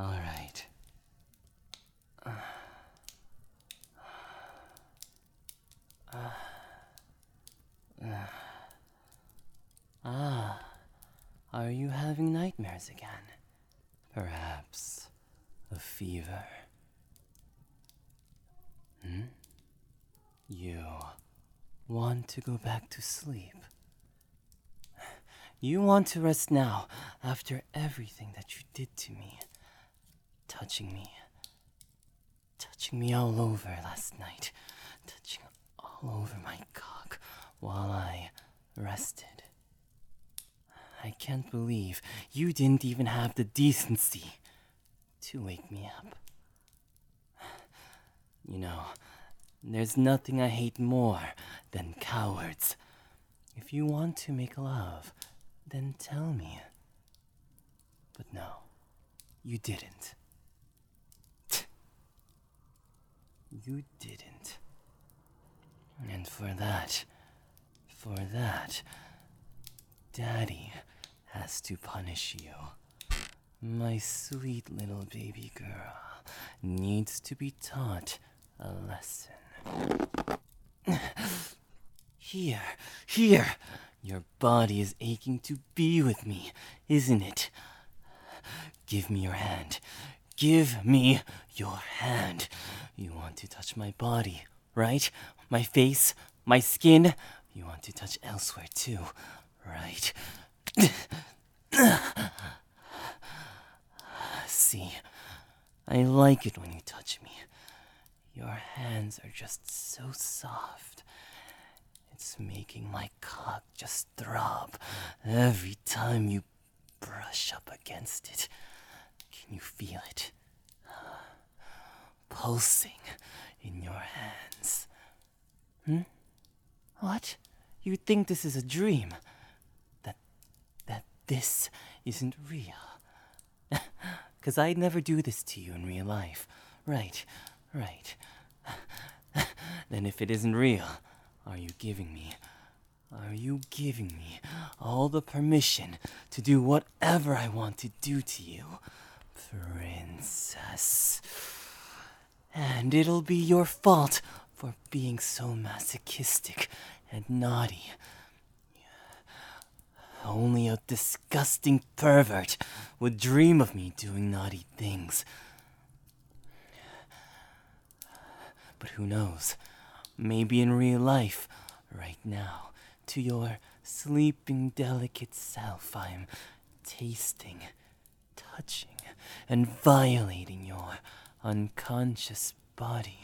All right. Are you having nightmares again? Perhaps a fever? You want to go back to sleep? You want to rest now after everything that you did to me. Touching me all over last night. Touching all over my cock while I rested. I can't believe you didn't even have the decency to wake me up. You know, there's nothing I hate more than cowards. If you want to make love, then tell me. But no, you didn't. You didn't. And for that, Daddy has to punish you. My sweet little baby girl needs to be taught a lesson. Here. Your body is aching to be with me, isn't it? Give me your hand. Give me your hand. You want to touch my body, right? My face, my skin. You want to touch elsewhere too, right? See, I like it when you touch me. Your hands are just so soft. It's making my cock just throb every time you brush up against it. Can you feel it? Pulsing in your hands. What? You think this is a dream? That this isn't real? 'Cause I'd never do this to you in real life. Right. Then if it isn't real, are you giving me all the permission to do whatever I want to do to you, princess? And it'll be your fault for being so masochistic and naughty. Only a disgusting pervert would dream of me doing naughty things. But who knows? Maybe in real life, right now, to your sleeping, delicate self, I'm tasting, touching, and violating your unconscious body.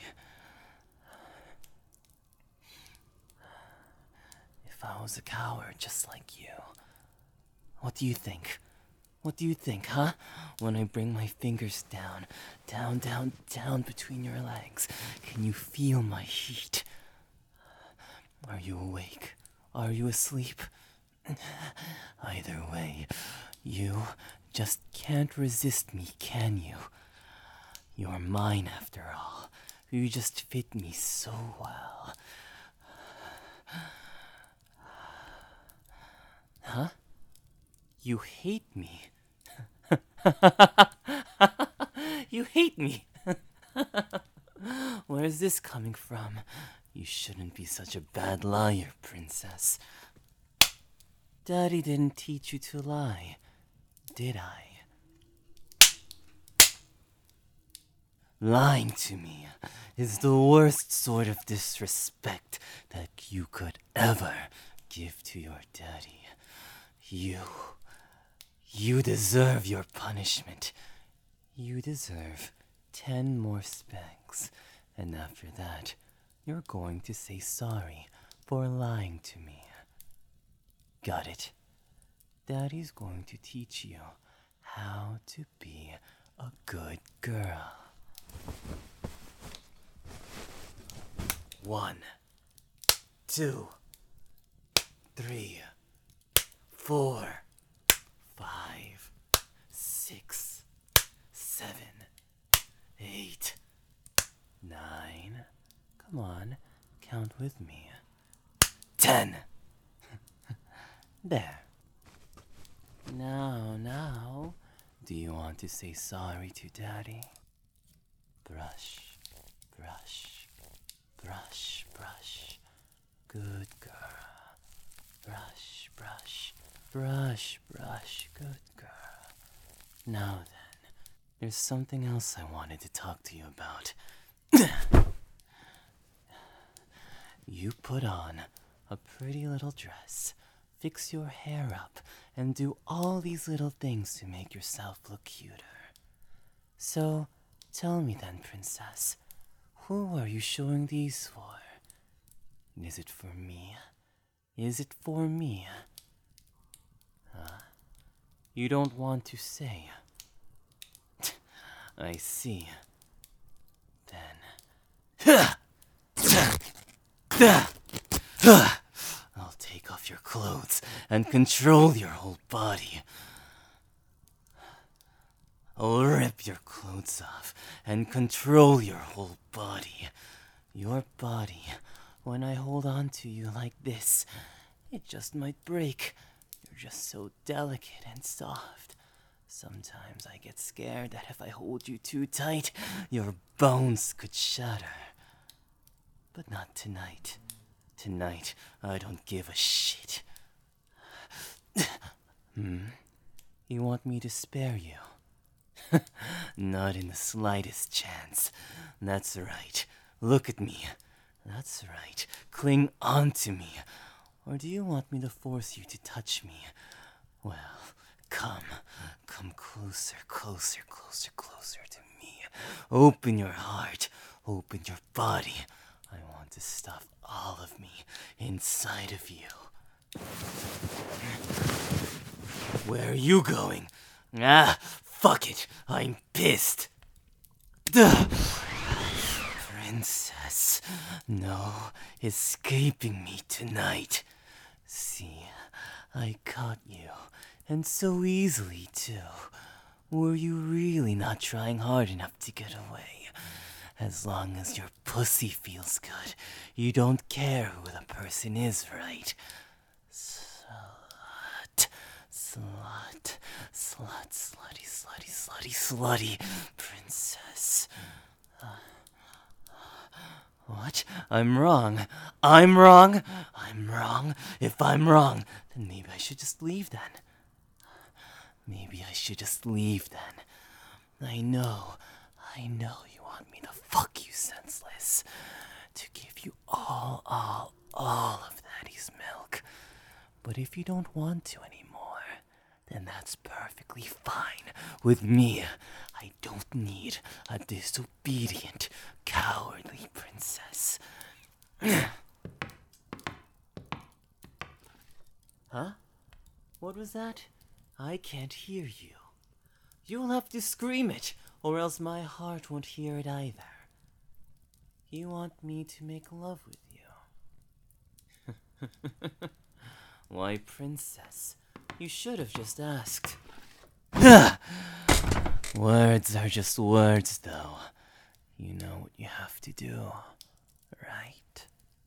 If I was a coward just like you, what do you think? What do you think, huh? When I bring my fingers down between your legs, can you feel my heat? Are you awake? Are you asleep? Either way, you just can't resist me, can you? You're mine after all. You just fit me so well. Huh? You hate me. You hate me. Where's this coming from? You shouldn't be such a bad liar, princess. Daddy didn't teach you to lie, did I? Lying to me is the worst sort of disrespect that you could ever give to your daddy. You deserve your punishment. You deserve 10 more spanks, and after that, you're going to say sorry for lying to me. Got it? Daddy's going to teach you how to be a good girl. 1, 2, 3, 4, 5, 6, 7, 8, 9. Come on, count with me. 10. There. Now, Do you want to say sorry to Daddy? Brush, brush, brush, brush. Good girl. Brush, brush, brush, brush. Good girl. Now then, there's something else I wanted to talk to you about. You put on a pretty little dress, fix your hair up, and do all these little things to make yourself look cuter. So, tell me then, princess, who are you showing these for? Is it for me? Is it for me? You don't want to say. I see. Then... I'll take off your clothes and control your whole body. I'll rip your clothes off and control your whole body. Your body, when I hold on to you like this, it just might break. You're just so delicate and soft. Sometimes I get scared that if I hold you too tight, your bones could shatter. But not tonight. Tonight, I don't give a shit. You want me to spare you? Not in the slightest chance. That's right. Look at me. That's right. Cling on to me. Or do you want me to force you to touch me? Well, come. Come closer, closer, closer, closer to me. Open your heart. Open your body. I want to stuff all of me inside of you. Where are you going? Fuck it. I'm pissed. Princess, no escaping me tonight. See, I caught you, and so easily too. Were you really not trying hard enough to get away? As long as your pussy feels good, you don't care who the person is, right? Slut, slut, slut, slutty, slutty, slutty, slutty, princess. What? I'm wrong. I'm wrong. I'm wrong. If I'm wrong, then maybe I should just leave then. Maybe I should just leave then. I know you want me to fuck you senseless. To give you all of Daddy's milk. But if you don't want to anymore, then that's perfectly fine with me. I don't need a disobedient, cowardly princess. Huh? What was that? I can't hear you. You'll have to scream it, or else my heart won't hear it either. You want me to make love with you? Why, princess, you should have just asked. Words are just words, though. You know what you have to do, right?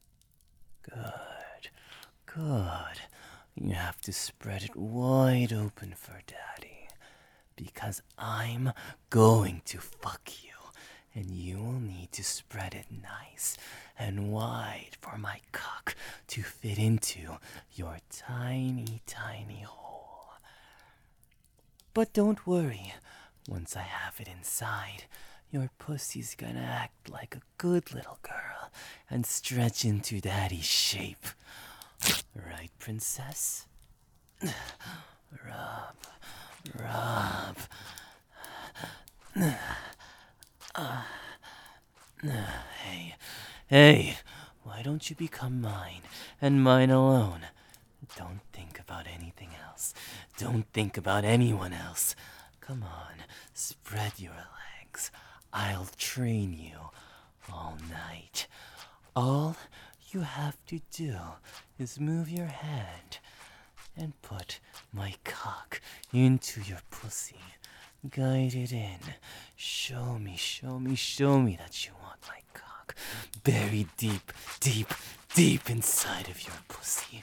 Good, good. You have to spread it wide open for Daddy. Because I'm going to fuck you. And you will need to spread it nice and wide for my cock to fit into your tiny, tiny hole. But don't worry, once I have it inside, your pussy's gonna act like a good little girl and stretch into Daddy's shape. Right, princess? Rub, rub. Hey, why don't you become mine, and mine alone? Don't think about anything else. Don't think about anyone else. Come on, spread your legs. I'll train you all night. All you have to do is move your hand and put my cock into your pussy. Guide it in. Show me that you want my cock buried deep, deep, deep inside of your pussy.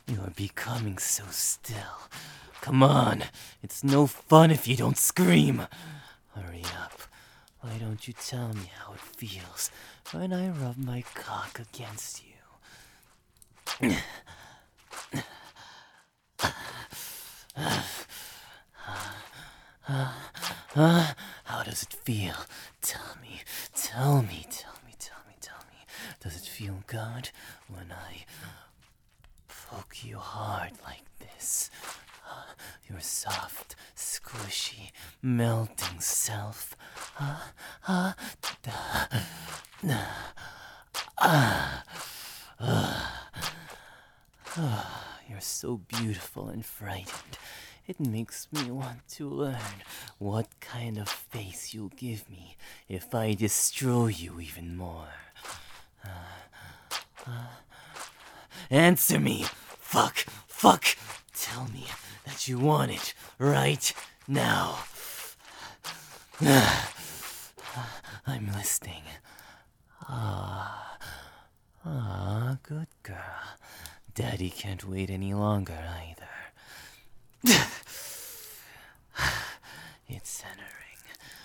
You're becoming so still. Come on, it's no fun if you don't scream. Hurry up. Why don't you tell me how it feels when I rub my cock against you? How does it feel? Tell me, tell me, tell me, tell me, tell me. Does it feel good when I poke you hard like this? Your soft, squishy, melting self. You're so beautiful and frightened. It makes me want to learn what kind of face you'll give me if I destroy you even more. Answer me! Fuck! Fuck! Tell me that you want it right now. I'm listening. Good girl. Daddy can't wait any longer either. It's centering.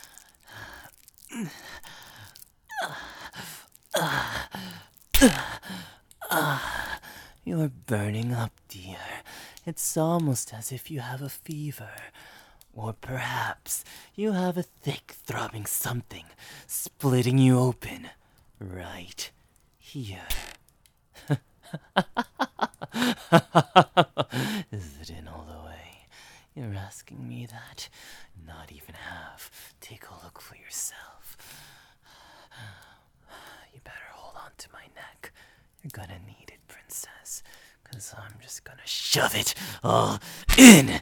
You're burning up, dear. It's almost as if you have a fever. Or perhaps you have a thick, throbbing something splitting you open. Right here. Is it in all the way? You're asking me that? Not even half. Take a look for yourself. You better hold on to my neck. You're gonna need it, princess. 'Cause I'm just gonna shove it all in.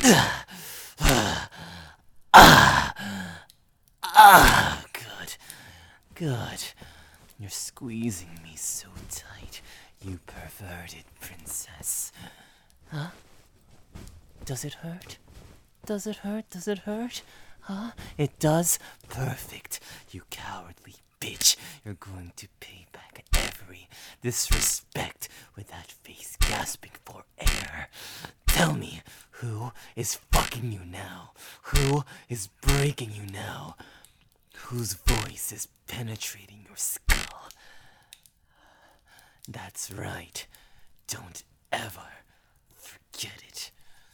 Good. Good. You're squeezing me so tight, you perverted princess. Huh? Does it hurt? Does it hurt? Does it hurt? Huh? It does? Perfect. You cowardly bitch. You're going to pay back every disrespect with that face gasping for air. Tell me, who is fucking you now? Who is breaking you now? Whose voice is penetrating your skull? That's right. Don't ever forget it.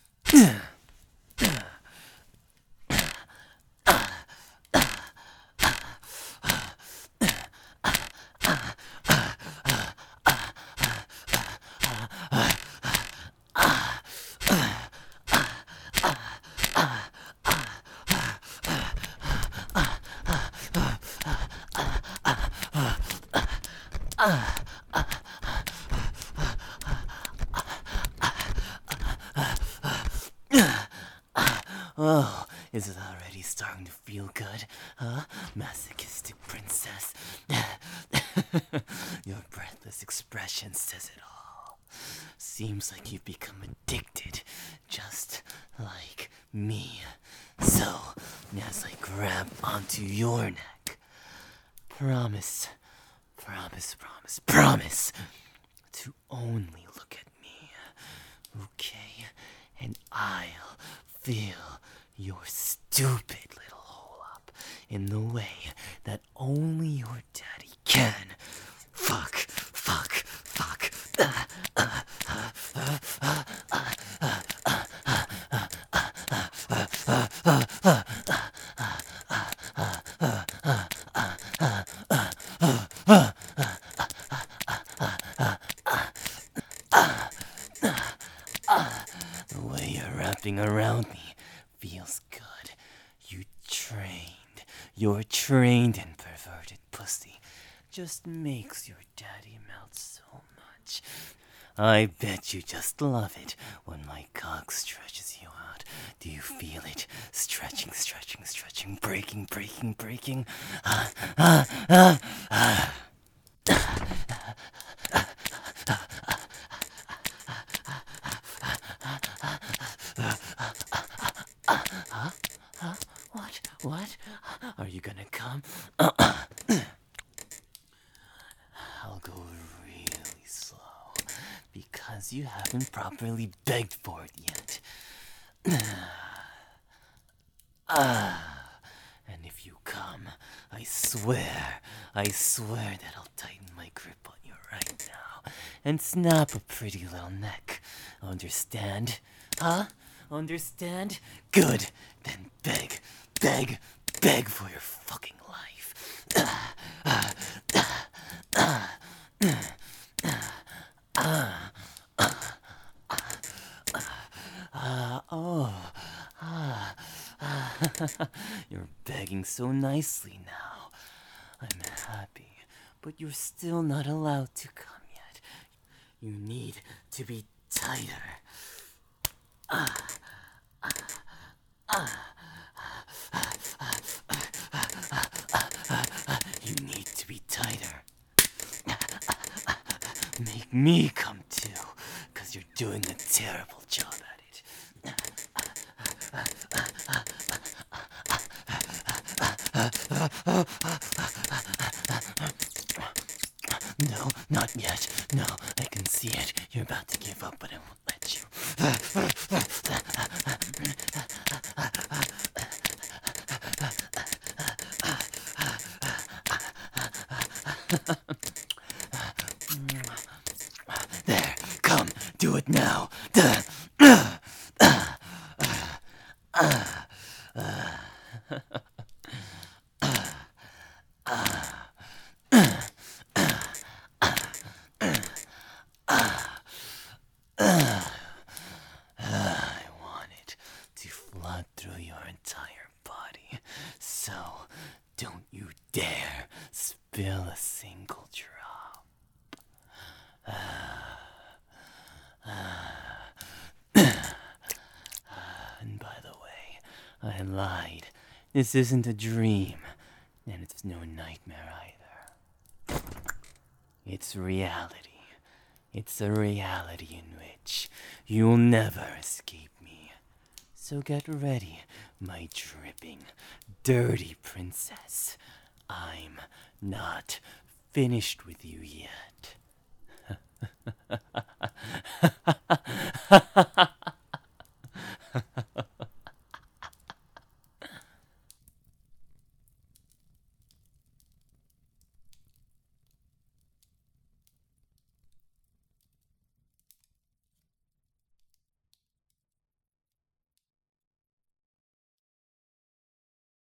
Oh, is it already starting to feel good? Huh? Masochistic princess. Your breathless expression says it all. Seems like you've become addicted, just like me. So, as I grab onto your neck, promise, promise, promise, promise to only look at me, okay? And I'll fill your stupid little hole up in the way that only your daddy can. Fuck, fuck, fuck. The way you're wrapping around me feels good. Your trained and perverted pussy just makes your daddy melt so much. I bet you just love it when my cock stretches you out. Do you feel it? Stretching, stretching, stretching, breaking, breaking, breaking. What? Are you gonna come? I'll go really slow. Because you haven't properly begged for it yet. And if you come, I swear that I'll tighten my grip on you right now and snap a pretty little neck. Understand? Huh? Understand? Good. Then beg for your fucking life. You're begging so nicely now. I'm happy, but you're still not allowed to come yet. You need to be tighter. You need to be tighter. Make me come too, because you're doing a terrible job at it. No, not yet. No, I can see it. You're about to give up, but I won't let you. There, come, do it now. I want it to flood through your entire body. So, don't you dare spill a single drop. And by the way, I lied. This isn't a dream, and it's no nightmare either. It's reality. It's a reality in which you'll never escape me. So get ready, my dripping, dirty princess. I'm not finished with you yet.